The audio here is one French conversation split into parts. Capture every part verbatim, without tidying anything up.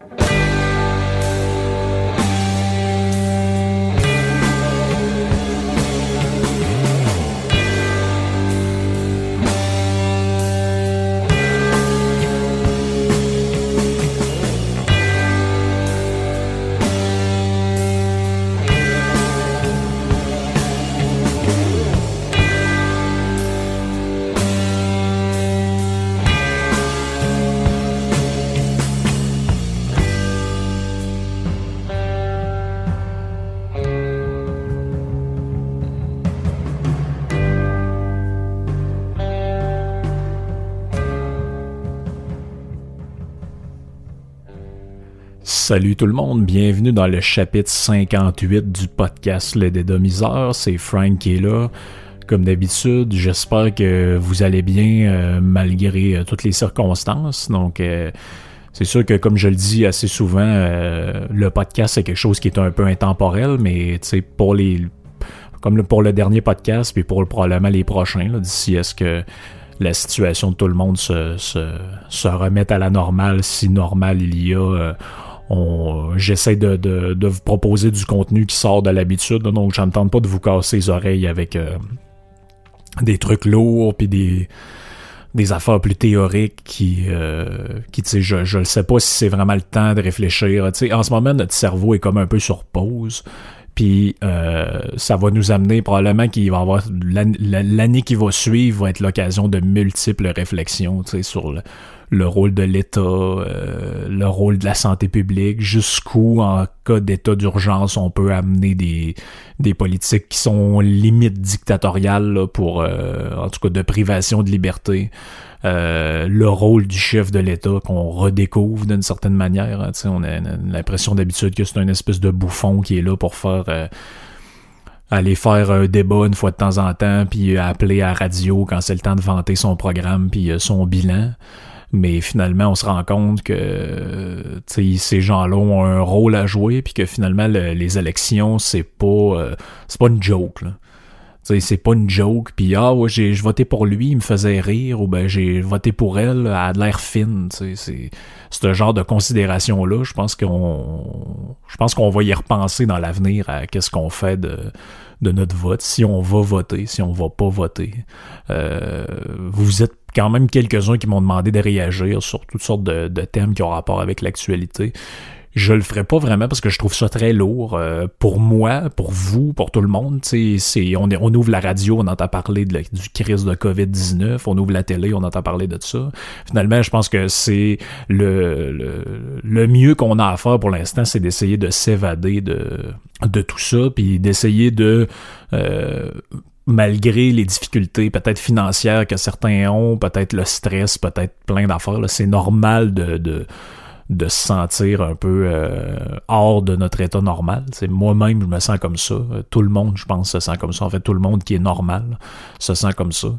Salut tout le monde, bienvenue dans le chapitre cinquante-huit du podcast Le Dédomiseur, c'est Frank qui est là. Comme d'habitude, j'espère que vous allez bien euh, malgré euh, toutes les circonstances. Donc, euh, c'est sûr que comme je le dis assez souvent, euh, le podcast c'est quelque chose qui est un peu intemporel, mais tu sais, pour les, comme le, pour le dernier podcast, puis pour probablement les prochains, là, d'ici à ce que la situation de tout le monde se, se, se remette à la normale, si normal il y a. Euh, On, j'essaie de, de, de vous proposer du contenu qui sort de l'habitude, donc je ne tente pas de vous casser les oreilles avec euh, des trucs lourds puis des, des affaires plus théoriques qui, euh, qui tu sais, je, je ne sais pas si c'est vraiment le temps de réfléchir. Tu sais, en ce moment, notre cerveau est comme un peu sur pause. Puis euh, ça va nous amener probablement qu'il va y avoir l'année, l'année qui va suivre va être l'occasion de multiples réflexions, tu sais, sur le, le rôle de l'État, euh, le rôle de la santé publique, jusqu'où en cas d'état d'urgence on peut amener des des politiques qui sont limite dictatoriales là, pour euh, en tout cas de privation de liberté. Euh, le rôle du chef de l'État qu'on redécouvre d'une certaine manière. Hein, on a l'impression d'habitude que c'est une espèce de bouffon qui est là pour faire euh, aller faire un débat une fois de temps en temps, puis appeler à la radio quand c'est le temps de vanter son programme puis euh, son bilan. Mais finalement, on se rend compte que euh, ces gens-là ont un rôle à jouer, puis que finalement, le, les élections, c'est pas euh, c'est pas une joke, là. T'sais, c'est pas une joke, puis ah ouais, j'ai, j'ai voté pour lui, il me faisait rire, ou ben j'ai voté pour elle, elle a de l'air fine, t'sais, c'est ce genre de considération-là, je pense qu'on je pense qu'on va y repenser dans l'avenir à qu'est-ce qu'on fait de, de notre vote, si on va voter, si on va pas voter. Euh, vous êtes quand même quelques-uns qui m'ont demandé de réagir sur toutes sortes de, de thèmes qui ont rapport avec l'actualité. Je le ferai pas vraiment parce que je trouve ça très lourd euh, pour moi, pour vous, pour tout le monde. C'est, c'est, on, on ouvre la radio, on entend parler de la, du crise de covid dix-neuf, on ouvre la télé, on entend parler de ça. Finalement, je pense que c'est le, le, le mieux qu'on a à faire pour l'instant, c'est d'essayer de s'évader de, de tout ça, puis d'essayer de... Euh, malgré les difficultés peut-être financières que certains ont, peut-être le stress, peut-être plein d'affaires, là, c'est normal de... de de se sentir un peu euh, hors de notre état normal. C'est moi-même, je me sens comme ça. Tout le monde, je pense, se sent comme ça. En fait, tout le monde qui est normal se sent comme ça.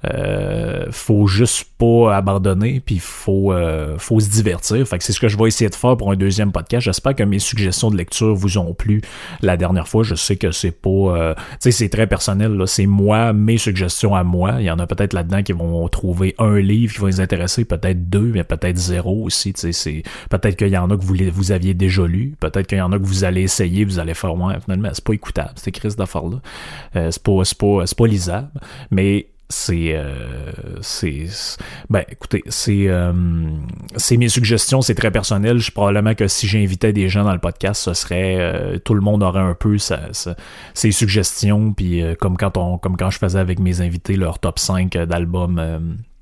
Euh, faut juste pas abandonner, puis faut euh, faut se divertir. Fait que c'est ce que je vais essayer de faire pour un deuxième podcast. J'espère que mes suggestions de lecture vous ont plu la dernière fois. Je sais que c'est pas... Euh, tu sais, c'est très personnel, là. C'est moi, mes suggestions à moi. Il y en a peut-être là-dedans qui vont trouver un livre qui va les intéresser, peut-être deux, mais peut-être zéro aussi. Tu sais, c'est... Peut-être qu'il y en a que vous, vous aviez déjà lu. Peut-être qu'il y en a que vous allez essayer, vous allez faire ouais, finalement, c'est pas écoutable, cette crise d'affaires-là. Euh, c'est pas, c'est pas, c'est pas lisable. Mais c'est, euh, c'est, ben, écoutez, c'est, euh, c'est mes suggestions, c'est très personnel. Je probablement que si j'invitais des gens dans le podcast, ce serait, euh, tout le monde aurait un peu sa, sa, ses suggestions, puis euh, comme quand on, comme quand je faisais avec mes invités leur top cinq d'albums. Euh,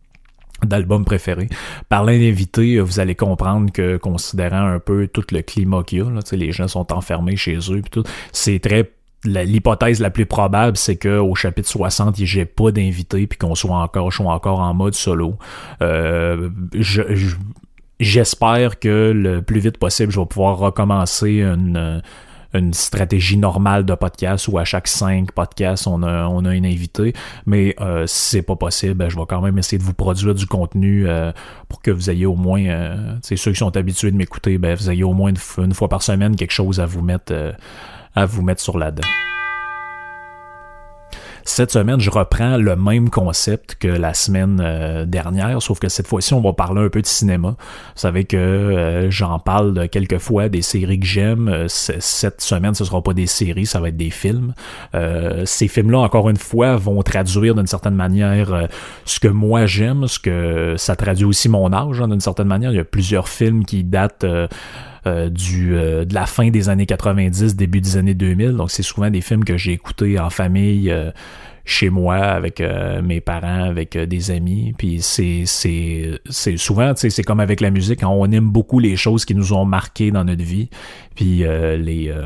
d'albums préférés. Parlant d'invités, vous allez comprendre que, considérant un peu tout le climat qu'il y a, là, les gens sont enfermés chez eux, pis tout, c'est très... La, l'hypothèse la plus probable, c'est qu'au chapitre soixante, j'ai pas d'invités, puis qu'on soit encore, je sois encore en mode solo. Euh, je, je, j'espère que le plus vite possible, je vais pouvoir recommencer une... une stratégie normale de podcast où à chaque cinq podcasts, on a, on a un invité. Mais euh, si c'est pas possible, ben, je vais quand même essayer de vous produire du contenu euh, pour que vous ayez au moins, euh, ceux qui sont habitués de m'écouter, ben, vous ayez au moins une, une fois par semaine quelque chose à vous mettre, euh, à vous mettre sur la dent. Cette semaine, je reprends le même concept que la semaine euh, dernière, sauf que cette fois-ci, on va parler un peu de cinéma. Vous savez que euh, j'en parle quelques fois des séries que j'aime. Euh, cette semaine, ce sera pas des séries, ça va être des films. Euh, ces films-là, encore une fois, vont traduire d'une certaine manière euh, ce que moi j'aime, ce que ça traduit aussi mon âge, hein, d'une certaine manière. Il y a plusieurs films qui datent euh, Euh, du euh, de la fin des années quatre-vingt-dix, début des années deux mille. Donc c'est souvent des films que j'ai écoutés en famille, euh, chez moi, avec euh, mes parents, avec euh, des amis. Puis c'est c'est c'est souvent, tu sais, c'est comme avec la musique, hein, on aime beaucoup les choses qui nous ont marqué dans notre vie. Puis euh, les euh,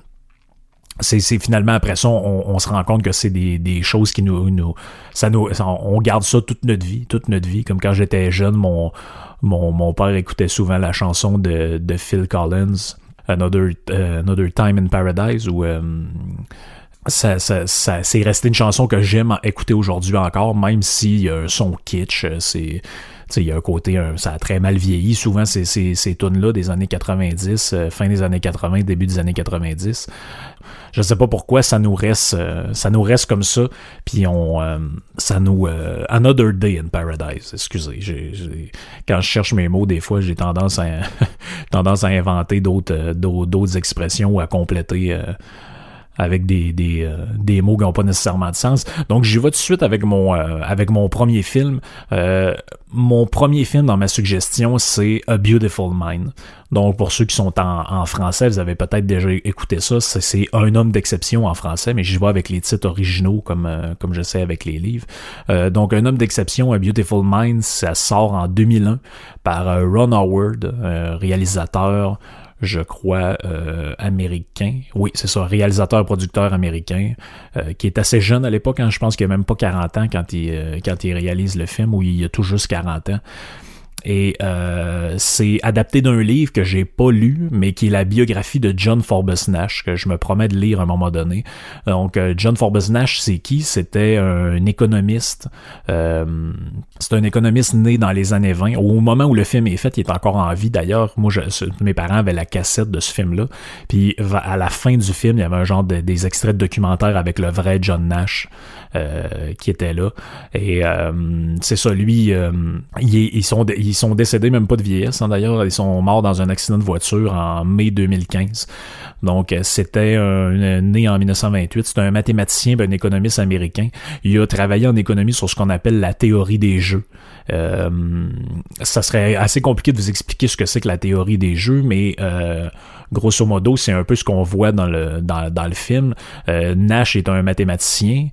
C'est, c'est finalement après ça, on, on se rend compte que c'est des, des choses qui nous, nous, ça nous, on garde ça toute notre vie, toute notre vie. Comme quand j'étais jeune, mon, mon, mon père écoutait souvent la chanson de, de Phil Collins, Another, uh, Another Time in Paradise, où euh, ça, ça, ça, c'est resté une chanson que j'aime écouter aujourd'hui encore, même s'il y a un son kitsch, c'est, il y a un côté, un, ça a très mal vieilli. Souvent, c'est, c'est, ces tunes-là des années quatre-vingt-dix, euh, fin des années quatre-vingts, début des années quatre-vingt-dix. Je sais pas pourquoi ça nous reste, euh, ça nous reste comme ça. Puis on, euh, ça nous, euh, Another Day in Paradise. Excusez, j'ai, j'ai, quand je cherche mes mots, des fois, j'ai tendance à, tendance à inventer d'autres, euh, d'autres, d'autres expressions ou à compléter. Euh, avec des des euh, des mots qui n'ont pas nécessairement de sens. Donc j'y vais tout de suite avec mon euh, avec mon premier film. Euh, mon premier film dans ma suggestion, c'est A Beautiful Mind. Donc pour ceux qui sont en, en français, vous avez peut-être déjà écouté ça. C'est, c'est Un homme d'exception en français, mais j'y vais avec les titres originaux comme euh, comme je sais avec les livres. Euh, donc Un homme d'exception, A Beautiful Mind, ça sort en deux mille un par euh, Ron Howard, euh, réalisateur, je crois, euh, américain. Oui, c'est ça, réalisateur-producteur américain, euh, qui est assez jeune à l'époque, hein, je pense qu'il a même pas quarante ans quand il, euh, quand il réalise le film, ou il a tout juste quarante ans. Et euh, c'est adapté d'un livre que j'ai pas lu, mais qui est la biographie de John Forbes Nash, que je me promets de lire à un moment donné. Donc, euh, John Forbes Nash, c'est qui? C'était un économiste. Euh, c'est un économiste né dans les années vingt. Au moment où le film est fait, il est encore en vie d'ailleurs. Moi, je, mes parents avaient la cassette de ce film-là. Puis, à la fin du film, il y avait un genre de, des extraits de documentaires avec le vrai John Nash euh, qui était là. Et euh, c'est ça, lui, euh, il, ils sont... Ils sont décédés même pas de vieillesse, hein, d'ailleurs. Ils sont morts dans un accident de voiture en mai deux mille quinze. Donc, c'était un, né en dix-neuf cent vingt-huit. C'est un mathématicien, un économiste américain. Il a travaillé en économie sur ce qu'on appelle la théorie des jeux. Euh, ça serait assez compliqué de vous expliquer ce que c'est que la théorie des jeux, mais euh, grosso modo, c'est un peu ce qu'on voit dans le dans, dans le film. Euh, Nash est un mathématicien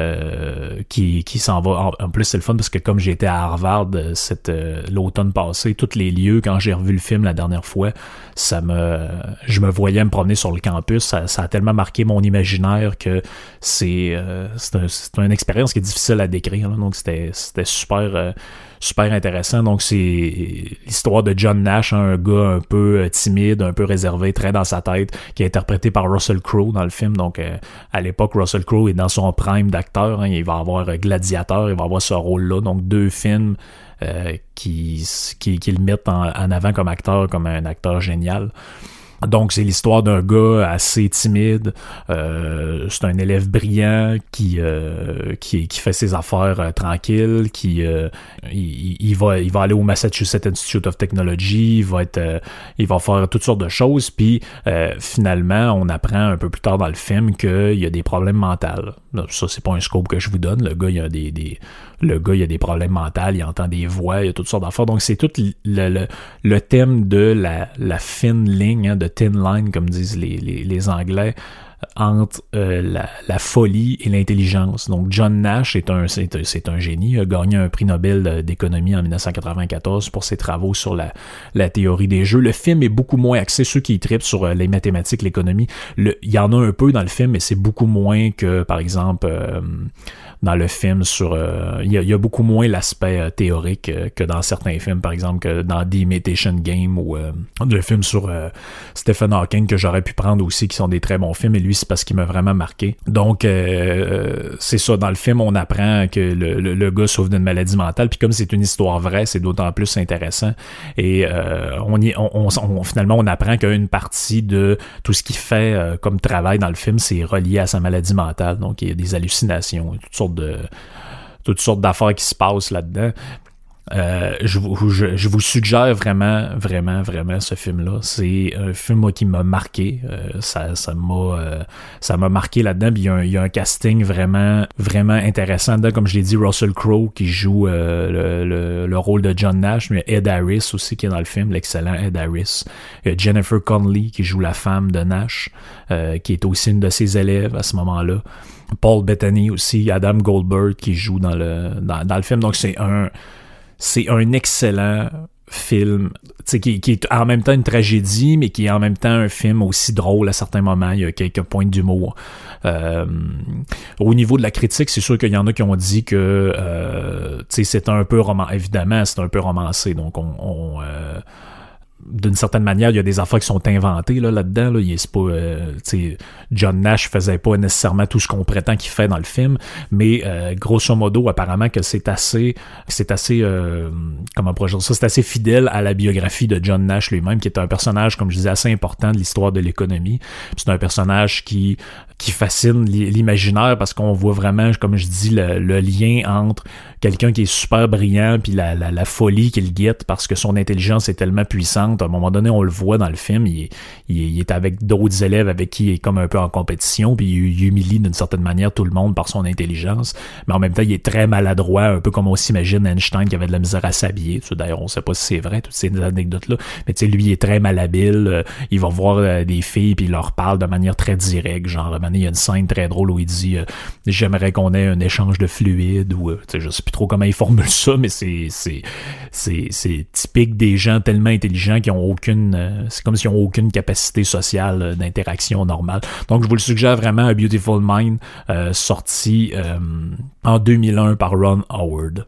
euh, qui qui s'en va. En, en plus, c'est le fun parce que comme j'étais à Harvard cette euh, l'automne passé, tous les lieux, quand j'ai revu le film la dernière fois, ça me je me voyais me promener sur le campus. Ça, ça a tellement marqué mon imaginaire que c'est euh, c'est, un, c'est une expérience qui est difficile à décrire. Là, donc c'était c'était super euh, super intéressant. Donc c'est l'histoire de John Nash, hein, un gars un peu timide, un peu réservé, très dans sa tête, qui est interprété par Russell Crowe dans le film. Donc euh, à l'époque, Russell Crowe est dans son prime d'acteur, hein, il va avoir Gladiateur, il va avoir ce rôle-là. Donc deux films euh, qui, qui, qui le mettent en, en avant comme acteur, comme un acteur génial. Donc, c'est l'histoire d'un gars assez timide. Euh, c'est un élève brillant qui euh, qui, qui fait ses affaires euh, tranquilles, qui euh, il, il va il va aller au Massachusetts Institute of Technology, il va être euh, il va faire toutes sortes de choses. Puis euh, finalement, on apprend un peu plus tard dans le film qu'il y a des problèmes mentaux. Ça, c'est pas un scope que je vous donne. Le gars, il y a des, des le gars, il a des problèmes mentaux, il entend des voix, il y a toutes sortes d'affaires. Donc, c'est tout le, le, le thème de la, la fine ligne, hein, de thin line, comme disent les, les, les Anglais, entre euh, la, la folie et l'intelligence. Donc, John Nash est un, c'est, c'est un génie. Il a gagné un prix Nobel d'économie en dix-neuf cent quatre-vingt-quatorze pour ses travaux sur la, la théorie des jeux. Le film est beaucoup moins axé, ceux qui trippent sur euh, les mathématiques, l'économie. Le, il y en a un peu dans le film, mais c'est beaucoup moins que, par exemple, euh, dans le film sur... Euh, il, y a, il y a beaucoup moins l'aspect euh, théorique euh, que dans certains films, par exemple, que dans The Imitation Game ou euh, le film sur euh, Stephen Hawking que j'aurais pu prendre aussi, qui sont des très bons films. Et lui, lui, c'est parce qu'il m'a vraiment marqué. Donc, euh, c'est ça. Dans le film, on apprend que le, le, le gars souffre d'une maladie mentale, puis comme c'est une histoire vraie, c'est d'autant plus intéressant. Et euh, on, y, on, on, on finalement, on apprend qu'une partie de tout ce qu'il fait euh, comme travail dans le film, c'est relié à sa maladie mentale. Donc, il y a des hallucinations, toutes sortes de toutes sortes d'affaires qui se passent là-dedans. Euh, je, vous, je, je vous suggère vraiment, vraiment, vraiment ce film-là. C'est un film moi, qui m'a marqué. Euh, ça, ça m'a, euh, ça m'a marqué là-dedans. Puis il y a un, il y a un casting vraiment, vraiment intéressant dedans. Comme je l'ai dit, Russell Crowe qui joue euh, le, le, le rôle de John Nash, mais Ed Harris aussi qui est dans le film, l'excellent Ed Harris. Il y a Jennifer Connelly qui joue la femme de Nash, euh, qui est aussi une de ses élèves à ce moment-là. Paul Bettany aussi, Adam Goldberg qui joue dans le dans, dans le film. Donc c'est un c'est un excellent film, qui, qui est en même temps une tragédie, mais qui est en même temps un film aussi drôle à certains moments. Il y a quelques points d'humour. Euh, au niveau de la critique, c'est sûr qu'il y en a qui ont dit que euh, c'est un peu roman. Évidemment, c'est un peu romancé. Donc on, on euh, d'une certaine manière, il y a des affaires qui sont inventées là, là-dedans. Là. Il, c'est pas, euh, John Nash faisait pas nécessairement tout ce qu'on prétend qu'il fait dans le film, mais euh, grosso modo, apparemment que c'est assez, c'est assez, euh, comment pourrais-je dire ça, c'est assez fidèle à la biographie de John Nash lui-même, qui est un personnage, comme je disais, assez important de l'histoire de l'économie. Puis c'est un personnage qui qui fascine l'imaginaire parce qu'on voit vraiment, comme je dis, le, le lien entre quelqu'un qui est super brillant puis la, la, la folie qu'il guette parce que son intelligence est tellement puissante. À un moment donné, on le voit dans le film, il, il, il est avec d'autres élèves avec qui il est comme un peu en compétition puis il, il humilie d'une certaine manière tout le monde par son intelligence. Mais en même temps, il est très maladroit, un peu comme on s'imagine Einstein qui avait de la misère à s'habiller. D'ailleurs, on sait pas si c'est vrai, toutes ces anecdotes-là. Mais tu sais, lui, il est très malhabile. Il va voir des filles puis il leur parle de manière très directe, genre il y a une scène très drôle où il dit euh, « J'aimerais qu'on ait un échange de fluide » ou euh, je sais plus trop comment il formule ça, mais c'est c'est c'est c'est typique des gens tellement intelligents qui ont aucune euh, c'est comme s'ils ont aucune capacité sociale euh, d'interaction normale. Donc je vous le suggère vraiment, A Beautiful Mind, euh, sorti euh, en deux mille un par Ron Howard.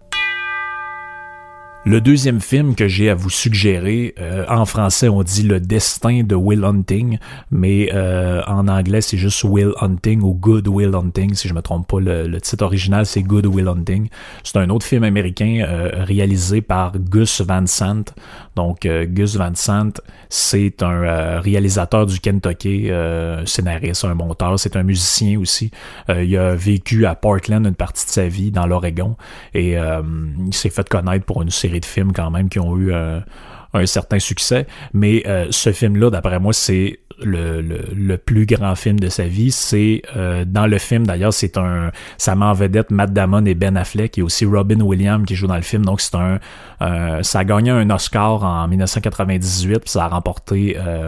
Le deuxième film que j'ai à vous suggérer, euh, en français on dit Le Destin de Will Hunting, mais euh, en anglais c'est juste Will Hunting ou Good Will Hunting, si je me trompe pas, le, le titre original c'est Good Will Hunting. C'est un autre film américain euh, réalisé par Gus Van Sant. Donc euh, Gus Van Sant, c'est un euh, réalisateur du Kentucky, euh, un scénariste, un monteur, c'est un musicien aussi. Euh, il a vécu à Portland une partie de sa vie, dans l'Oregon, et euh, il s'est fait connaître pour une série de films quand même qui ont eu euh, un certain succès, mais euh, ce film-là, d'après moi, c'est le, le, le plus grand film de sa vie. C'est euh, dans le film, d'ailleurs, c'est un ça met en vedette Matt Damon et Ben Affleck, et aussi Robin Williams qui joue dans le film. Donc c'est un euh, ça a gagné un Oscar en dix-neuf cent quatre-vingt-dix-huit, puis ça a remporté euh,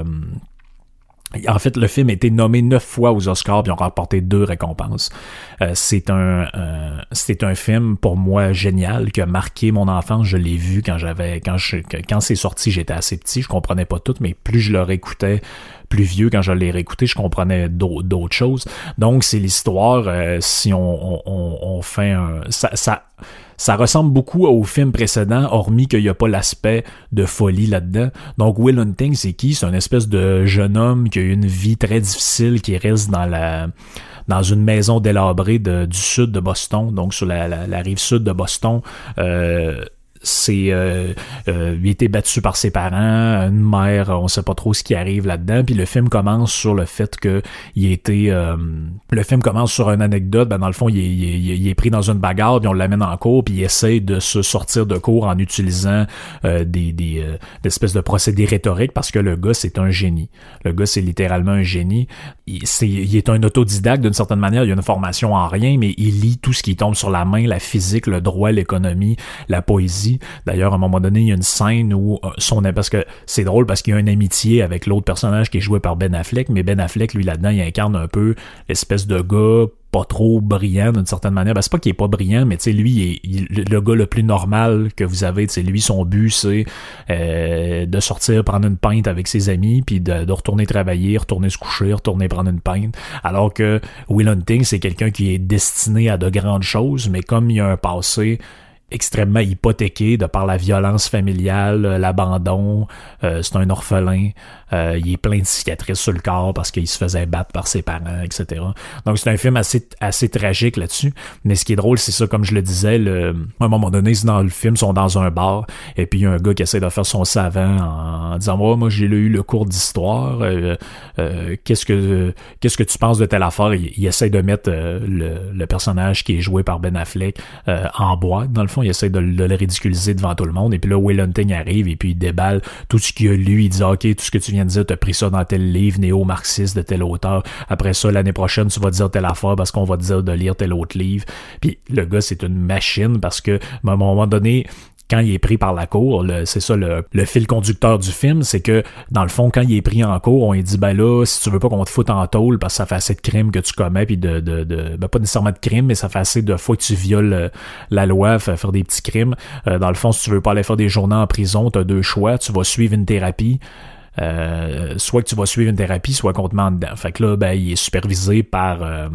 en fait, le film a été nommé neuf fois aux Oscars puis ils ont remporté deux récompenses. Euh, c'est un euh, c'est un film pour moi génial qui a marqué mon enfance. Je l'ai vu quand j'avais quand je quand c'est sorti, j'étais assez petit, je comprenais pas tout, mais plus je le réécoutais, plus vieux, quand je l'ai réécouté, je comprenais d'autres, d'autres choses. Donc c'est l'histoire. Euh, si on, on on fait un ça ça Ça ressemble beaucoup au film précédent, hormis qu'il n'y a pas l'aspect de folie là-dedans. Donc, Will Hunting, c'est qui? C'est une espèce de jeune homme qui a eu une vie très difficile, qui reste dans la dans une maison délabrée de, du sud de Boston, donc sur la, la, la rive sud de Boston. Euh, c'est euh, euh, il a été battu par ses parents, une mère, on sait pas trop ce qui arrive là-dedans, puis le film commence sur le fait que il a été euh, le film commence sur une anecdote. Ben dans le fond il est, il est, il est pris dans une bagarre, puis on l'amène en cours, puis il essaie de se sortir de cours en utilisant euh, des des euh, des espèces de procédés rhétoriques, parce que le gars c'est un génie. Le gars c'est littéralement un génie. Il, c'est, il est un autodidacte d'une certaine manière, il a une formation en rien, mais il lit tout ce qui tombe sur la main, la physique, le droit, l'économie, la poésie. D'ailleurs, à un moment donné, il y a une scène où son parce que c'est drôle parce qu'il y a une amitié avec l'autre personnage qui est joué par Ben Affleck, mais Ben Affleck, lui, là-dedans, il incarne un peu l'espèce de gars pas trop brillant d'une certaine manière. Ben, c'est pas qu'il est pas brillant, mais tu sais, lui, il est il, le gars le plus normal que vous avez. Tu sais, lui, son but, c'est euh, de sortir, prendre une pinte avec ses amis, puis de, de retourner travailler, retourner se coucher, retourner prendre une pinte. Alors que Will Hunting, c'est quelqu'un qui est destiné à de grandes choses, mais comme il a un passé, extrêmement hypothéqué de par la violence familiale, l'abandon. Euh, c'est un orphelin. Euh, il est plein de cicatrices sur le corps parce qu'il se faisait battre par ses parents, et cetera. Donc c'est un film assez assez tragique là-dessus. Mais ce qui est drôle, c'est ça, comme je le disais, le, à un moment donné, dans le film, ils sont dans un bar et puis il y a un gars qui essaie de faire son savant en, en disant oh, moi j'ai eu le cours d'histoire. Euh, euh, qu'est-ce que qu'est-ce que tu penses de telle affaire? Il, il essaie de mettre euh, le, le personnage qui est joué par Ben Affleck euh, en boîte. Dans le fond, il essaie de, de le ridiculiser devant tout le monde. Et puis là, Will Hunting arrive et puis il déballe tout ce qu'il a lu. Il dit ok, tout ce que tu viens de dire, t'as pris ça dans tel livre néo-marxiste de tel auteur. Après ça, l'année prochaine, tu vas dire telle affaire parce qu'on va te dire de lire tel autre livre. Puis le gars, c'est une machine parce que à un moment donné, quand il est pris par la cour, le, c'est ça le, le fil conducteur du film, c'est que dans le fond, quand il est pris en cour, on lui dit ben là, si tu veux pas qu'on te foute en tôle parce que ça fait assez de crimes que tu commets, puis de, de, de ben pas nécessairement de crimes, mais ça fait assez de fois que tu violes euh, la loi, faire, faire des petits crimes. Euh, dans le fond, si tu veux pas aller faire des journées en prison, t'as deux choix, tu vas suivre une thérapie. Euh, soit que tu vas suivre une thérapie, soit qu'on te met en dedans. Fait que là, ben, il est supervisé par euh,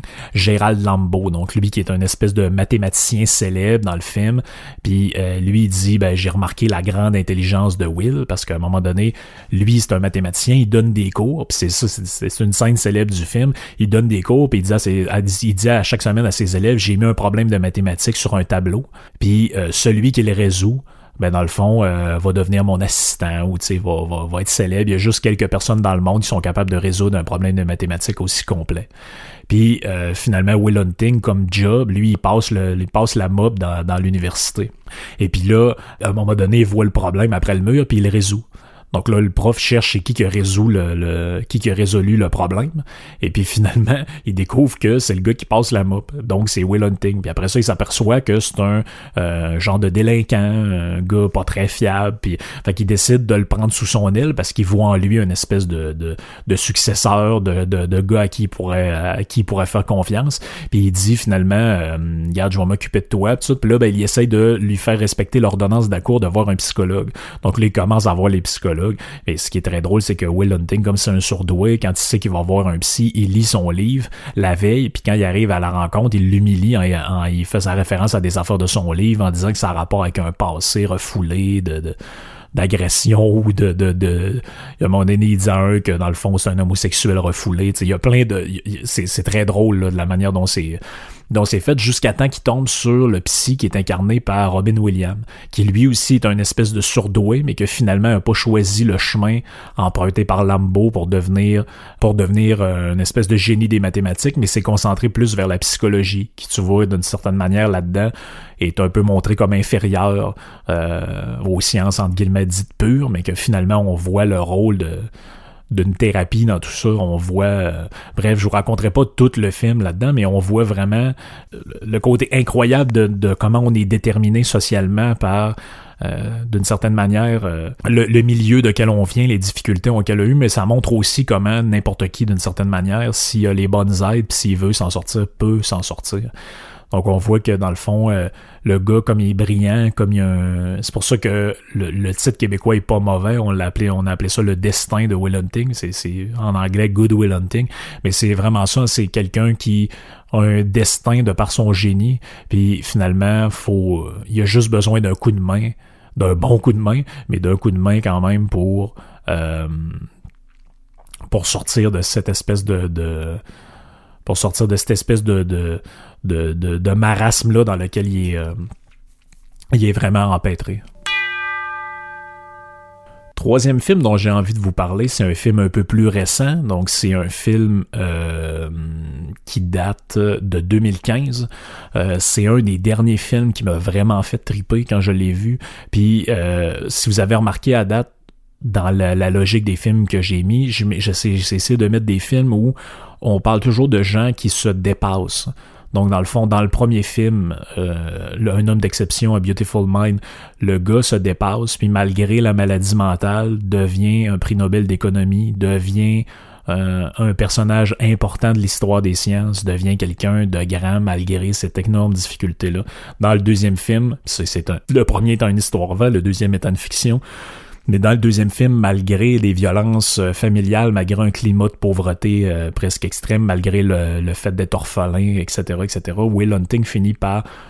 Gérald Lambeau, donc lui qui est un espèce de mathématicien célèbre dans le film. Puis euh, lui, il dit, ben, j'ai remarqué la grande intelligence de Will, parce qu'à un moment donné, lui, c'est un mathématicien, il donne des cours, puis c'est ça, c'est, c'est une scène célèbre du film. Il donne des cours, puis il dit à, ses, à, il dit à chaque semaine à ses élèves, j'ai mis un problème de mathématiques sur un tableau, puis euh, celui qui le résout, ben dans le fond, euh, va devenir mon assistant ou tu sais, va, va, va être célèbre. Il y a juste quelques personnes dans le monde qui sont capables de résoudre un problème de mathématiques aussi complet. Puis euh, finalement, Will Hunting, comme job, lui, il passe le, il passe la mob dans, dans l'université. Et puis là, à un moment donné, il voit le problème après le mur, puis il le résout. Donc là, le prof cherche c'est qui qui a résolu le, le qui qui a résolu le problème. Et puis finalement, il découvre que c'est le gars qui passe la mop. Donc c'est Will Hunting. Puis après ça, il s'aperçoit que c'est un euh, genre de délinquant, un gars pas très fiable. Puis fait qu'il décide de le prendre sous son aile parce qu'il voit en lui une espèce de de, de successeur, de, de de gars à qui il pourrait à qui il pourrait faire confiance. Puis il dit finalement, euh, regarde, je vais m'occuper de toi. Puis, puis là, ben il essaye de lui faire respecter l'ordonnance de la cour de voir un psychologue. Donc là, il commence à voir les psychologues. Et ce qui est très drôle, c'est que Will Hunting, comme c'est un surdoué, quand il sait qu'il va voir un psy, il lit son livre la veille, puis quand il arrive à la rencontre, il l'humilie, en, en, il fait sa référence à des affaires de son livre en disant que ça a rapport avec un passé refoulé de... de d'agression ou de, de, de, il y a un moment donné, il dit à un que dans le fond, c'est un homosexuel refoulé, tu sais, il y a plein de, c'est, c'est très drôle, là, de la manière dont c'est, dont c'est fait jusqu'à temps qu'il tombe sur le psy qui est incarné par Robin Williams, qui lui aussi est un espèce de surdoué, mais que finalement n'a pas choisi le chemin emprunté par Lambeau pour devenir, pour devenir une espèce de génie des mathématiques, mais s'est concentré plus vers la psychologie, qui tu vois d'une certaine manière là-dedans, est un peu montré comme inférieur euh, aux sciences entre guillemets dites pures, mais que finalement on voit le rôle de d'une thérapie dans tout ça, on voit euh, bref, je vous raconterai pas tout le film là-dedans, mais on voit vraiment le côté incroyable de, de comment on est déterminé socialement par Euh, d'une certaine manière euh, le, le milieu de quel on vient, les difficultés auxquelles on a eu, mais ça montre aussi comment n'importe qui d'une certaine manière, s'il a les bonnes aides pis s'il veut s'en sortir, peut s'en sortir. Donc on voit que dans le fond euh, le gars, comme il est brillant, comme il a un... c'est pour ça que le, le titre québécois est pas mauvais, on l'a appelé, on a appelé ça le destin de Will Hunting, c'est, c'est en anglais Good Will Hunting, mais c'est vraiment ça, c'est quelqu'un qui a un destin de par son génie, puis finalement faut, il a juste besoin d'un coup de main, d'un bon coup de main, mais d'un coup de main quand même pour euh, pour sortir de cette espèce de, de pour sortir de cette espèce de de de, de, de marasme là dans lequel il est euh, il est vraiment empêtré. Troisième film dont j'ai envie de vous parler, c'est un film un peu plus récent, donc c'est un film euh, qui date de deux mille quinze. Euh, c'est un des derniers films qui m'a vraiment fait triper quand je l'ai vu. Puis euh, si vous avez remarqué à date, dans la, la logique des films que j'ai mis, j'essaie, j'essaie de mettre des films où on parle toujours de gens qui se dépassent. Donc, dans le fond, dans le premier film, euh, le, Un homme d'exception, A Beautiful Mind, le gars se dépasse, puis malgré la maladie mentale, devient un prix Nobel d'économie, devient euh, un personnage important de l'histoire des sciences, devient quelqu'un de grand malgré cette énorme difficulté-là. Dans le deuxième film, c'est, c'est un, le premier étant une histoire vraie, le deuxième étant une fiction, mais dans le deuxième film, malgré les violences familiales, malgré un climat de pauvreté euh, presque extrême, malgré le, le fait d'être orphelin, et cetera, et cetera, Will Hunting finit par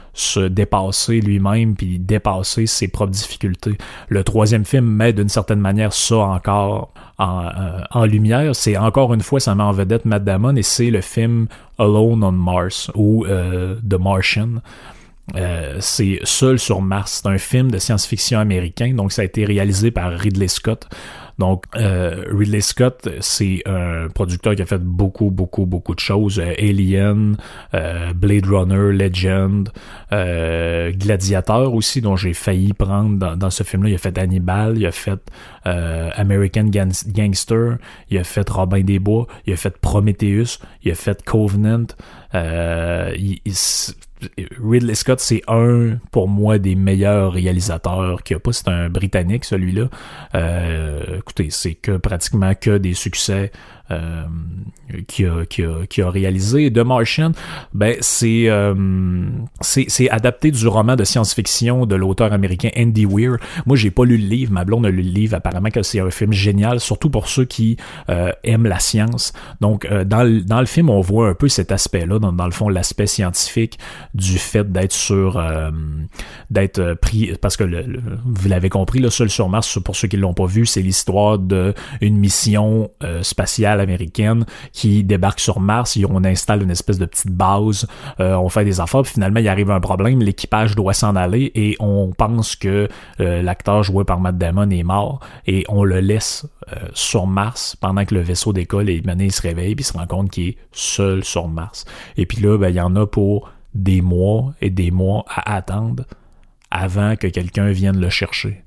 se dépasser lui-même puis dépasser ses propres difficultés. Le troisième film met d'une certaine manière ça encore en, euh, en lumière. C'est encore une fois, ça met en vedette Matt Damon et c'est le film Alone on Mars ou euh, The Martian. Euh, c'est Seul sur Mars. C'est un film de science-fiction américain, donc ça a été réalisé par Ridley Scott. Donc, euh, Ridley Scott, c'est un producteur qui a fait beaucoup, beaucoup, beaucoup de choses. Euh, Alien, euh, Blade Runner, Legend, euh, Gladiator aussi, dont j'ai failli prendre dans, dans ce film-là. Il a fait Hannibal, il a fait euh, American Gang- Gangster, il a fait Robin des Bois, il a fait Prometheus, il a fait Covenant. Euh, il, il, Ridley Scott, c'est un, pour moi, des meilleurs réalisateurs qu'il n'y a pas. C'est un Britannique, celui-là. Euh, écoutez, c'est que pratiquement que des succès euh, qu'il a, qu'il a, qu'il a réalisé. The Martian, ben, c'est, euh, c'est, c'est adapté du roman de science-fiction de l'auteur américain Andy Weir. Moi, j'ai pas lu le livre. Ma blonde a lu le livre. Apparemment que c'est un film génial, surtout pour ceux qui euh, aiment la science. Donc, euh, dans, le, dans le film, on voit un peu cet aspect-là, dans, dans le fond, l'aspect scientifique du fait d'être sur euh, d'être pris, parce que le, le, vous l'avez compris, là, Seul sur Mars, pour ceux qui l'ont pas vu, c'est l'histoire d'une mission euh, spatiale américaine qui débarque sur Mars. Et on installe une espèce de petite base, euh, on fait des affaires, puis finalement il arrive un problème, l'équipage doit s'en aller et on pense que euh, l'acteur joué par Matt Damon est mort et on le laisse euh, sur Mars pendant que le vaisseau décolle et maintenant il se réveille puis il se rend compte qu'il est seul sur Mars. Et puis là, ben, il y en a pour des mois et des mois à attendre avant que quelqu'un vienne le chercher.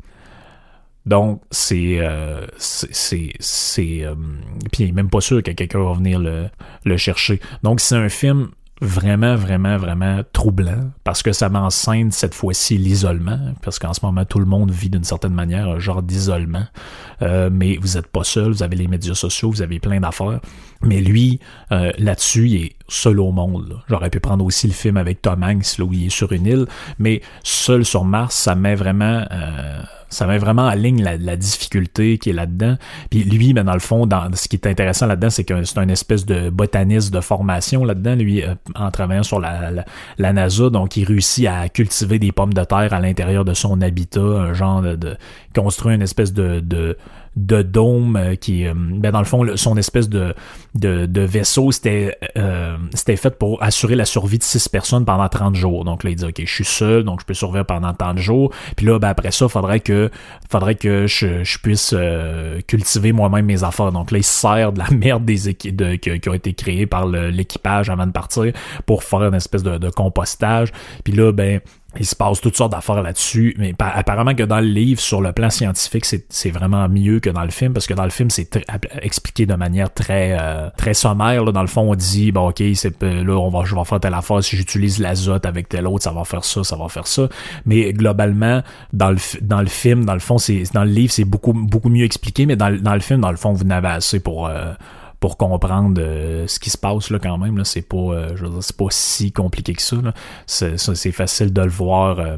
Donc, c'est... Euh, c'est... c'est, c'est euh, puis il n'est même pas sûr que quelqu'un va venir le, le chercher. Donc, c'est un film vraiment, vraiment, vraiment troublant parce que ça m'enseigne cette fois-ci l'isolement, parce qu'en ce moment, tout le monde vit d'une certaine manière un genre d'isolement. Euh, mais vous n'êtes pas seul, vous avez les médias sociaux, vous avez plein d'affaires. Mais lui, euh, là-dessus, il est seul au monde. Là. J'aurais pu prendre aussi le film avec Tom Hanks, là, où il est sur une île, mais Seul sur Mars, ça met vraiment... Euh, ça met vraiment en ligne la, la difficulté qui est là-dedans. Puis lui, ben dans le fond, dans, ce qui est intéressant là-dedans, c'est que c'est un espèce de botaniste de formation là-dedans, lui, euh, en travaillant sur la, la, la NASA. Donc, il réussit à cultiver des pommes de terre à l'intérieur de son habitat, un genre de... de construire une espèce de... de de dôme euh, qui euh, ben dans le fond le, son espèce de de, de vaisseau c'était euh, c'était fait pour assurer la survie de six personnes pendant trente jours. Donc là il dit OK, je suis seul, donc je peux survivre pendant tant de jours. Puis là ben après ça, faudrait que faudrait que je, je puisse euh, cultiver moi-même mes affaires. Donc là il se sert de la merde des équipes de, qui, qui ont été créées par le, l'équipage avant de partir pour faire une espèce de, de compostage. Puis là ben il se passe toutes sortes d'affaires là-dessus, mais pa- apparemment que dans le livre, sur le plan scientifique, c'est, c'est vraiment mieux que dans le film, parce que dans le film, c'est tr- expliqué de manière très euh, très sommaire. Là. Dans le fond, on dit, bon, OK, c'est, là, on va, je vais faire telle affaire, si j'utilise l'azote avec tel autre, ça va faire ça, ça va faire ça. Mais globalement, dans le, dans le film, dans le fond, c'est dans le livre, c'est beaucoup beaucoup mieux expliqué, mais dans, dans le film, dans le fond, vous n'avez assez pour... Euh, pour comprendre euh, ce qui se passe là quand même là, c'est pas euh, je veux dire, c'est pas si compliqué que ça, là. C'est, ça, c'est facile de le voir, euh,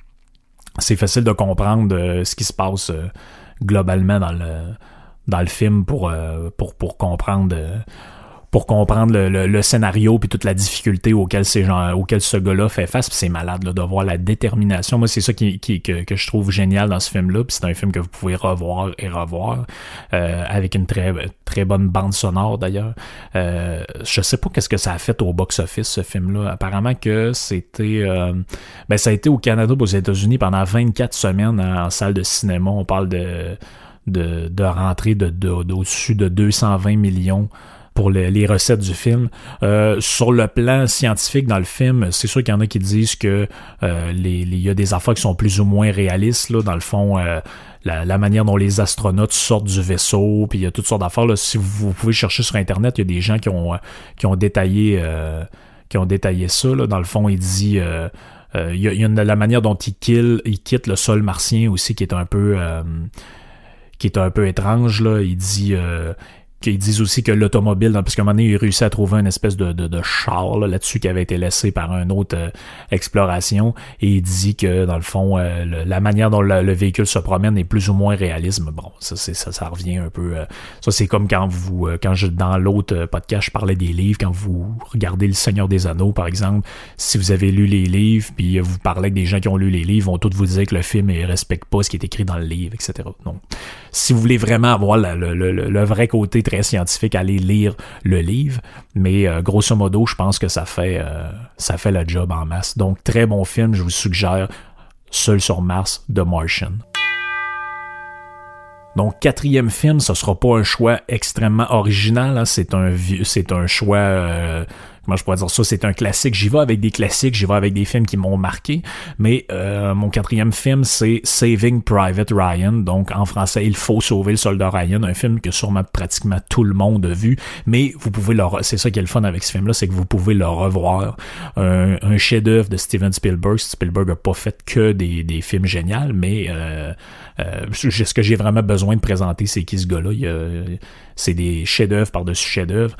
c'est facile de comprendre euh, ce qui se passe euh, globalement dans le dans le film pour euh, pour pour comprendre euh, pour comprendre le, le, le scénario puis toute la difficulté auquel ces gens, auquel ce gars-là fait face. Puis c'est malade là, de voir la détermination. Moi, c'est ça qui, qui que, que je trouve génial dans ce film-là. Puis c'est un film que vous pouvez revoir et revoir euh, avec une très très bonne bande sonore d'ailleurs. Euh, je sais pas qu'est-ce que ça a fait au box-office ce film-là. Apparemment que c'était euh, ben ça a été au Canada, aux États-Unis pendant vingt-quatre semaines en, en salle de cinéma. On parle de de, de rentrée de, de, d'au-dessus de deux cent vingt millions pour le, les recettes du film. Euh, sur le plan scientifique dans le film, c'est sûr qu'il y en a qui disent que euh, les, les, il y a des affaires qui sont plus ou moins réalistes, là, dans le fond, euh, la, la manière dont les astronautes sortent du vaisseau, puis il y a toutes sortes d'affaires. Là. Si vous, vous pouvez chercher sur Internet, il y a des gens qui ont, qui ont détaillé euh, qui ont détaillé ça. Là. Dans le fond, il dit... Euh, euh, il y a, il y a une, la manière dont il, kill, il quitte le sol martien aussi qui est un peu... Euh, qui est un peu étrange. Là. Il dit... Euh, qu'ils disent aussi que l'automobile, parce qu'à un moment donné, il réussit à trouver une espèce de, de, de char là, là-dessus qui avait été laissé par une autre euh, exploration, et il dit que dans le fond, euh, le, la manière dont le, le véhicule se promène est plus ou moins réaliste. Bon, ça, c'est, ça, ça revient un peu. Euh, ça, c'est comme quand vous, euh, quand je dans l'autre podcast, je parlais des livres. Quand vous regardez Le Seigneur des Anneaux, par exemple, si vous avez lu les livres, puis vous parlez avec des gens qui ont lu les livres, vont tous vous dire que le film ne respecte pas ce qui est écrit dans le livre, et cetera. Donc, si vous voulez vraiment avoir la, le, le, le vrai côté très scientifique, allez lire le livre, mais euh, grosso modo, je pense que ça fait euh, ça fait le job en masse. Donc, très bon film, je vous suggère Seul sur Mars de Martian. Donc, quatrième film, ce sera pas un choix extrêmement original, hein. c'est un vieux, c'est un choix, euh, comment je pourrais dire ça, c'est un classique. J'y vais avec des classiques, j'y vais avec des films qui m'ont marqué, mais euh, mon quatrième film, c'est Saving Private Ryan, donc en français, Il faut sauver le soldat Ryan, un film que sûrement pratiquement tout le monde a vu, mais vous pouvez le, re- c'est ça qui est le fun avec ce film-là, c'est que vous pouvez le revoir. Un, un chef-d'œuvre de Steven Spielberg. Spielberg a pas fait que des, des films géniaux, mais euh, euh, ce que j'ai vraiment besoin de présenter, c'est qui ce gars-là. Il a, c'est des chefs-d'œuvre par-dessus chefs-d'œuvre.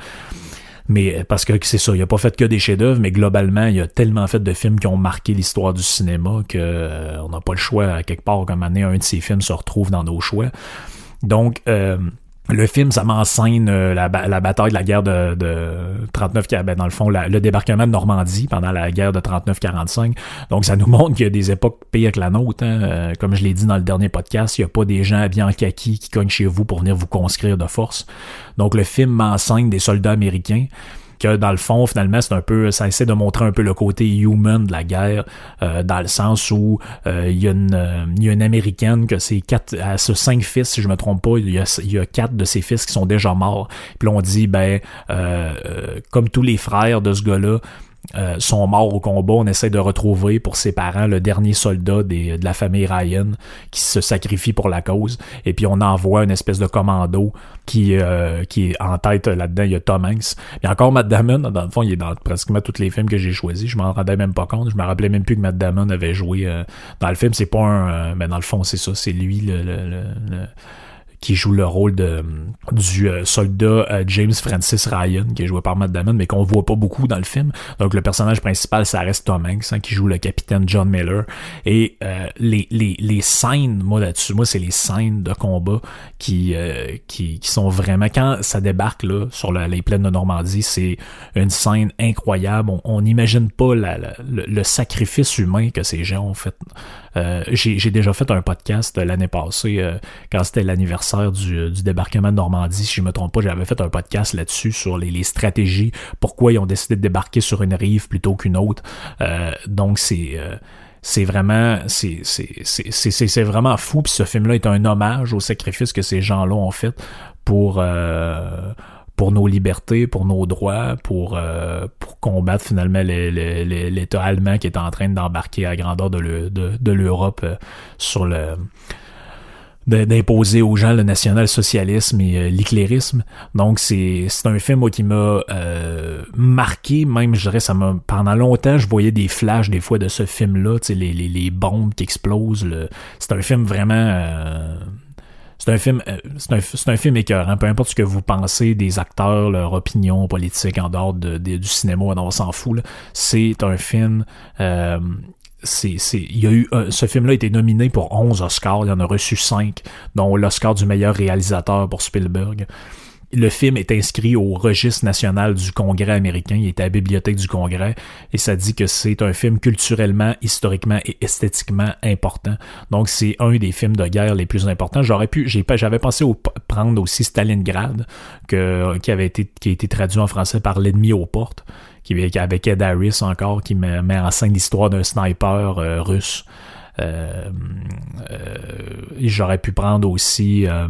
Mais parce que c'est ça, il a pas fait que des chefs-d'œuvre, mais globalement, il a tellement fait de films qui ont marqué l'histoire du cinéma que euh, on n'a pas le choix, à quelque part, comme année, un de ces films se retrouve dans nos choix. Donc, euh, le film, ça m'enseigne euh, la, la bataille de la guerre de, de trente-neuf, ben dans le fond, la, le débarquement de Normandie pendant la guerre de trente-neuf quarante-cinq. Donc, ça nous montre qu'il y a des époques pires que la nôtre. Hein. Euh, comme je l'ai dit dans le dernier podcast, il n'y a pas des gens habillés en kaki qui cognent chez vous pour venir vous conscrire de force. Donc, le film m'enseigne des soldats américains que dans le fond, finalement, c'est un peu, ça essaie de montrer un peu le côté human de la guerre, euh, dans le sens où euh, il y a une, euh, il y a une américaine que c'est quatre, à ce cinq fils, si je me trompe pas, il y a, il y a quatre de ses fils qui sont déjà morts. Puis là, on dit, ben, euh, euh, comme tous les frères de ce gars-là, Euh, sont morts au combat, on essaie de retrouver pour ses parents le dernier soldat des, de la famille Ryan qui se sacrifie pour la cause, et puis on envoie une espèce de commando qui euh, qui est en tête là-dedans. Il y a Tom Hanks, puis encore Matt Damon, dans le fond il est dans pratiquement tous les films que j'ai choisis, je m'en rendais même pas compte, je me rappelais même plus que Matt Damon avait joué euh, dans le film. C'est pas un euh, mais dans le fond c'est ça, c'est lui le, le, le, le qui joue le rôle de du euh, soldat euh, James Francis Ryan, qui est joué par Matt Damon, mais qu'on voit pas beaucoup dans le film. Donc le personnage principal, ça reste Tom Hanks, hein, qui joue le capitaine John Miller. Et euh, les les les scènes, moi là-dessus, moi c'est les scènes de combat qui euh, qui qui sont vraiment, quand ça débarque là sur la, les plaines de Normandie, c'est une scène incroyable. On n'imagine pas la, la, le, le sacrifice humain que ces gens ont fait. Euh, j'ai, j'ai déjà fait un podcast l'année passée, euh, quand c'était l'anniversaire du, du débarquement de Normandie, si je me trompe pas, j'avais fait un podcast là-dessus sur les, les stratégies, pourquoi ils ont décidé de débarquer sur une rive plutôt qu'une autre. Euh, donc c'est euh, c'est vraiment c'est c'est c'est c'est c'est vraiment fou. Puis ce film-là est un hommage au sacrifice que ces gens-là ont fait pour euh, pour nos libertés, pour nos droits, pour euh, pour combattre finalement les, les, les, l'État allemand qui est en train d'embarquer à la grandeur de, le, de, de l'Europe euh, sur le d'imposer aux gens le national-socialisme et euh, l'éclairisme. Donc c'est c'est un film moi, qui m'a euh, marqué, même je dirais ça m'a pendant longtemps je voyais des flashs des fois de ce film-là, tu sais les, les les bombes qui explosent. Le, c'est un film vraiment euh, C'est un film, c'est un, c'est un film écœurant. Peu importe ce que vous pensez des acteurs, leur opinion politique en dehors de, de, du cinéma, on s'en fout. Là. C'est un film. Euh, c'est, c'est, il y a eu, euh, ce film-là a été nominé pour onze Oscars. Il en a reçu cinq, dont l'Oscar du meilleur réalisateur pour Spielberg. Le film est inscrit au registre national du Congrès américain, il est à la bibliothèque du Congrès, et ça dit que c'est un film culturellement, historiquement et esthétiquement important. Donc c'est un des films de guerre les plus importants. J'aurais pu, j'ai pas, j'avais pensé au, prendre aussi Stalingrad, que, qui avait été, qui a été traduit en français par L'ennemi aux portes, qui avec Ed Harris encore, qui met, met en scène l'histoire d'un sniper euh, russe. Euh, euh, j'aurais pu prendre aussi euh,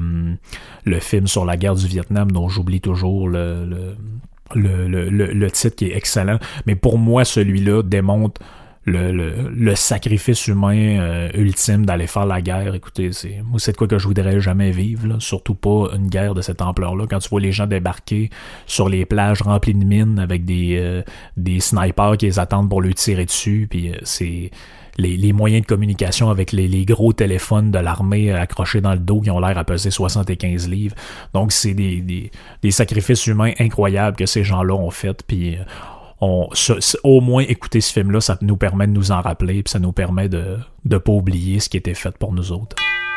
le film sur la guerre du Vietnam dont j'oublie toujours le, le, le, le, le, le titre qui est excellent, mais pour moi celui-là démontre le, le, le sacrifice humain euh, ultime d'aller faire la guerre. Écoutez, c'est, moi c'est de quoi que je voudrais jamais vivre, là. Surtout pas une guerre de cette ampleur-là. Quand tu vois les gens débarquer sur les plages remplies de mines avec des, euh, des snipers qui les attendent pour lui tirer dessus, puis euh, c'est les, les moyens de communication avec les, les gros téléphones de l'armée accrochés dans le dos qui ont l'air à peser soixante-quinze livres. Donc, c'est des, des, des sacrifices humains incroyables que ces gens-là ont fait, puis on, ce, ce, au moins écouter ce film-là, ça nous permet de nous en rappeler, puis ça nous permet de ne pas oublier ce qui était fait pour nous autres.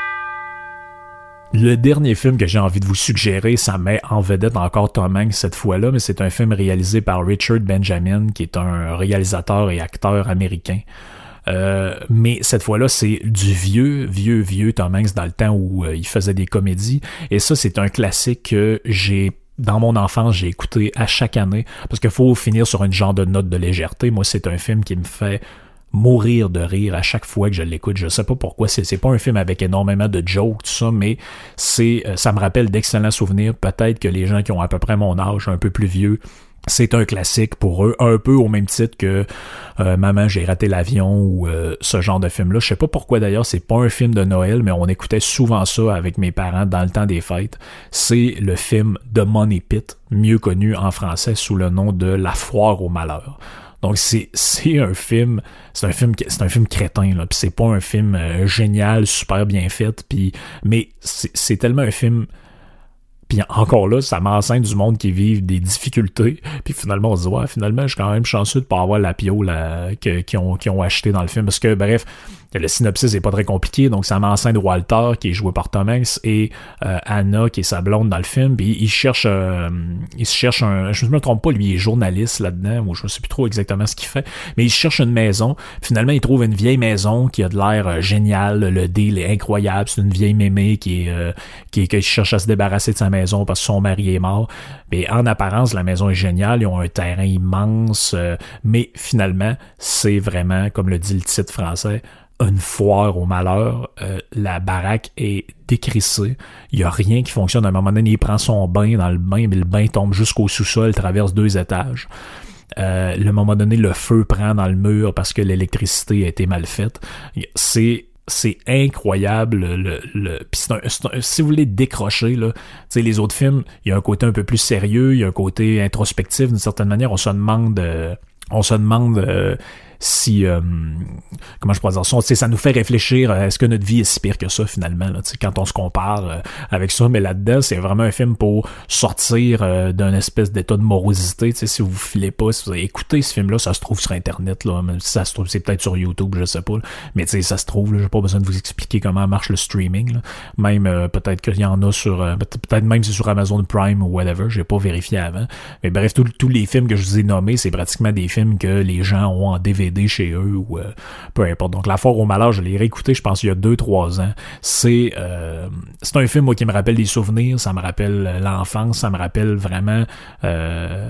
Le dernier film que j'ai envie de vous suggérer, ça met en vedette encore Tom Hanks cette fois-là, mais c'est un film réalisé par Richard Benjamin, qui est un réalisateur et acteur américain. Euh, mais cette fois-là, c'est du vieux, vieux, vieux Tom Hanks dans le temps où euh, il faisait des comédies. Et ça, c'est un classique que j'ai dans mon enfance, j'ai écouté à chaque année, parce qu'il faut finir sur une genre de note de légèreté. Moi, c'est un film qui me fait mourir de rire à chaque fois que je l'écoute. Je sais pas pourquoi, c'est, c'est pas un film avec énormément de jokes, tout ça, mais c'est, ça me rappelle d'excellents souvenirs. Peut-être que les gens qui ont à peu près mon âge, un peu plus vieux, c'est un classique pour eux, un peu au même titre que euh, Maman, j'ai raté l'avion ou euh, ce genre de film-là. Je sais pas pourquoi d'ailleurs, c'est pas un film de Noël, mais on écoutait souvent ça avec mes parents dans le temps des fêtes. C'est le film de Money Pit, mieux connu en français sous le nom de La foire au malheur. Donc c'est c'est un film, c'est un film c'est un film crétin là, puis c'est pas un film euh, génial, super bien fait, puis mais c'est c'est tellement un film. Puis encore là, ça m'enseigne du monde qui vivent des difficultés. Puis finalement, on se dit, ouais, finalement, je suis quand même chanceux de pas avoir la pio là, que, qu'ils ont, qu'ils ont acheté dans le film. Parce que, bref, le synopsis est pas très compliqué. Donc, ça m'enseigne Walter, qui est joué par Tom Hanks, et euh, Anna, qui est sa blonde dans le film. Puis il cherche, euh, il cherche un... Je me trompe pas, lui, il est journaliste là-dedans, ou je ne sais plus trop exactement ce qu'il fait. Mais il cherche une maison. Finalement, il trouve une vieille maison qui a de l'air euh, génial. Le deal est incroyable. C'est une vieille mémé qui est, euh, qui, est, qui cherche à se débarrasser de sa maison parce que son mari est mort. Mais en apparence, la maison est géniale. Ils ont un terrain immense. Euh, mais finalement, c'est vraiment, comme le dit le titre français, une foire au malheur. Euh, la baraque est décrissée. Il n'y a rien qui fonctionne. À un moment donné, il prend son bain dans le bain, mais le bain tombe jusqu'au sous-sol, traverse deux étages. Euh, le moment donné, le feu prend dans le mur parce que l'électricité a été mal faite. C'est c'est incroyable. Le, le, le pis c'est un, c'est un, si vous voulez décrocher, là, les autres films, il y a un côté un peu plus sérieux, il y a un côté introspectif d'une certaine manière. On se demande, euh, on se demande euh, si, euh, comment je pourrais dire ça, ça nous fait réfléchir, est-ce que notre vie est si pire que ça finalement, là, quand on se compare euh, avec ça, mais là-dedans, c'est vraiment un film pour sortir euh, d'un espèce d'état de morosité, si vous filez pas, si vous avez écouté ce film-là, ça se trouve sur Internet, là, même si ça se trouve, c'est peut-être sur YouTube, je sais pas, là, mais ça se trouve, là, j'ai pas besoin de vous expliquer comment marche le streaming, là. Même euh, peut-être qu'il y en a sur, euh, peut-être même c'est sur Amazon Prime ou whatever, j'ai pas vérifié avant, mais bref, tous les films que je vous ai nommés, c'est pratiquement des films que les gens ont en D V D chez eux ou euh, peu importe. Donc La foire au malheur, je l'ai réécouté, je pense il y a deux trois ans. C'est euh, c'est un film moi qui me rappelle des souvenirs, ça me rappelle l'enfance, ça me rappelle vraiment euh,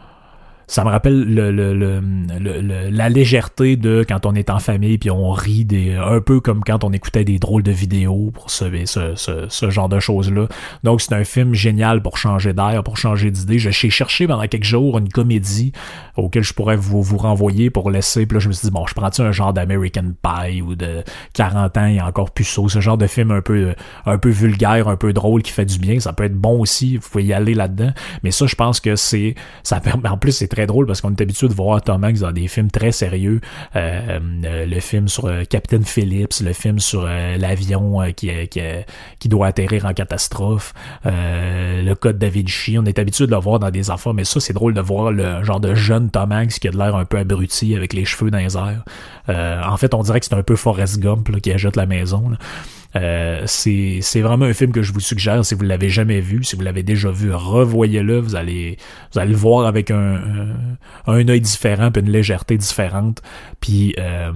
ça me rappelle le, le, le, le, le, la légèreté de quand on est en famille puis on rit des, un peu comme quand on écoutait des drôles de vidéos pour ce, ce, ce, ce genre de choses-là. Donc c'est un film génial pour changer d'air, pour changer d'idée. J'ai cherché pendant quelques jours une comédie auquel je pourrais vous, vous renvoyer pour laisser. Puis là je me suis dit bon, je prends-tu un genre d'American Pie ou de quarante ans et encore puceau, ce genre de film un peu un peu vulgaire, un peu drôle qui fait du bien. Ça peut être bon aussi, vous pouvez y aller là-dedans. Mais ça, je pense que c'est ça permet. En plus, c'est très drôle parce qu'on est habitué de voir Tom Hanks dans des films très sérieux. Euh, euh, le film sur euh, Captain Phillips, le film sur euh, l'avion euh, qui, qui, qui doit atterrir en catastrophe, euh, le Code Da Vinci. On est habitué de le voir dans des affaires, mais ça, c'est drôle de voir le genre de jeune Tom Hanks qui a de l'air un peu abruti avec les cheveux dans les airs. Euh, en fait, on dirait que c'est un peu Forrest Gump là, qui ajoute la maison, là. Euh, c'est, c'est vraiment un film que je vous suggère si vous l'avez jamais vu, si vous l'avez déjà vu, revoyez-le, vous allez vous allez le voir avec un, un, un œil différent puis une légèreté différente, puis euh,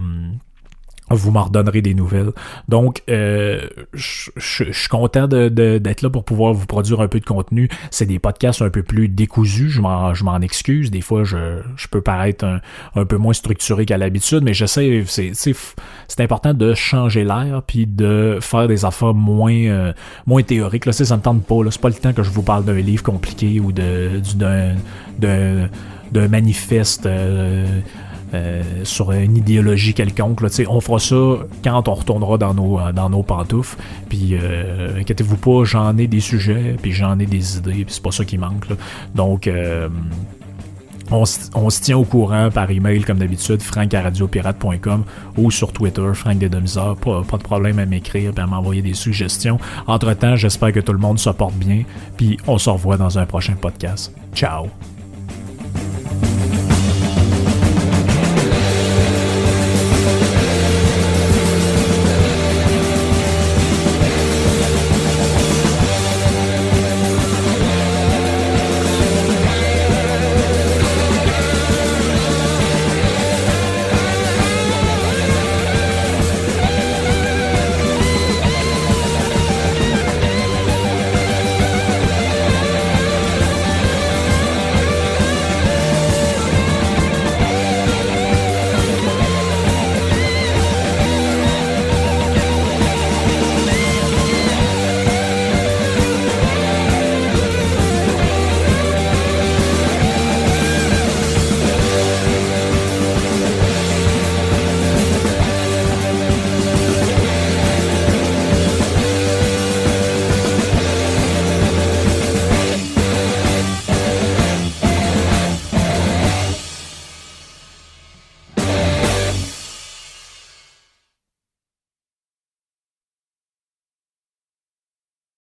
vous m'en redonnerez des nouvelles. Donc, euh, je, je, je suis content de, de, d'être là pour pouvoir vous produire un peu de contenu. C'est des podcasts un peu plus décousus, je m'en, je m'en excuse. Des fois, je, je peux paraître un, un peu moins structuré qu'à l'habitude, mais j'essaie, c'est, c'est, c'est important de changer l'air puis de faire des affaires moins, euh, moins théoriques. Là, ça me tente pas. Là. C'est pas le temps que je vous parle d'un livre compliqué ou de, d'un, d'un, d'un manifeste. Euh, Euh, sur une idéologie quelconque là, on fera ça quand on retournera dans nos dans nos pantoufles, puis euh, inquiétez-vous pas, j'en ai des sujets puis j'en ai des idées, puis c'est pas ça qui manque là. Donc euh, On, on se tient au courant par email comme d'habitude, frank à radiopirate point com ou sur Twitter, Frank des Demiseurs. Pas, pas de problème à m'écrire et à m'envoyer des suggestions. Entre-temps, j'espère que tout le monde se porte bien, puis on se revoit dans un prochain podcast. Ciao!